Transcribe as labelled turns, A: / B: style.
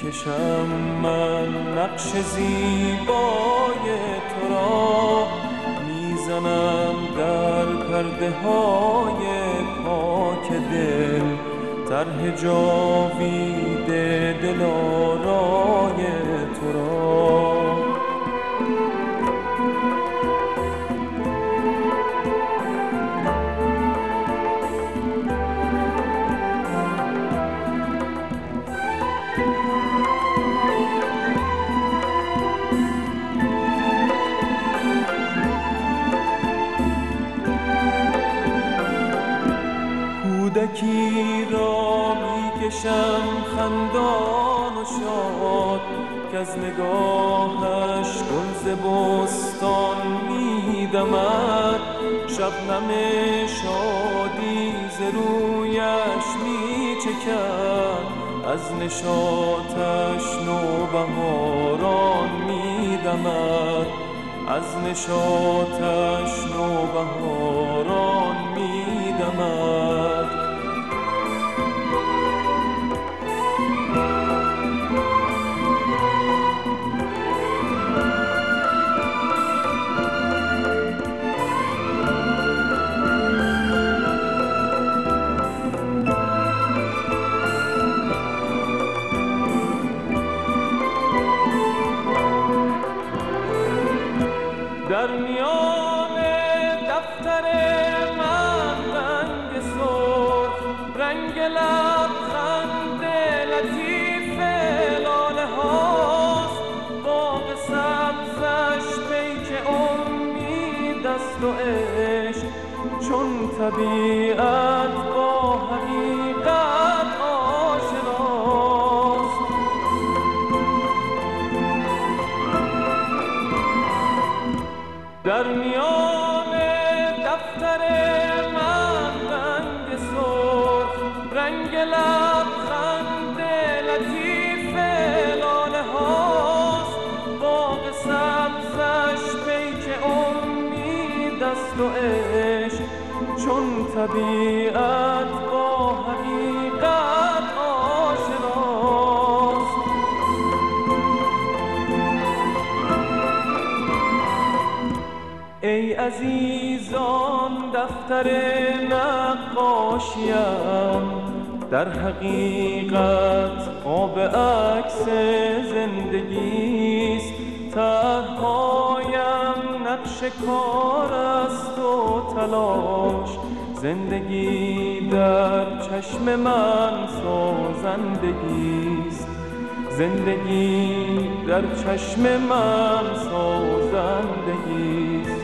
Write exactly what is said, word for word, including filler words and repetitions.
A: میکشم من نقش زیبای تو را، میزنم در پرده های پاک دل طرح جاوید دلارای تو را. کودکی را میکشم خندان و شاد، که از نگاهش گل ز بستان میدمد. شبنم شادی ز رویش میچکد، از نشاطش نوبهاران میدمد. از نشاطش نوبهاران میدمد. در میان دفتر من رنگ سرخ، رنگ لبخند لطیف لاله هاست. باغ سبزش پیک امید است و عشق، چون طبیعت با حقیقت آشناست. در میان دفتر من رنگ سرخ، رنگ لبخند لطیف لاله هاست. باغ سبزش پیک امید است و عشق، چون طبیعت با حقیقت آشناست. ای عزیزان دفتر نقاشیم، در حقیقت آب عکس زندگیست. طرح‌هایم نقش کار است و تلاش، زندگی در چشم من سازندگیست. زندگی در چشم من سازندگیست.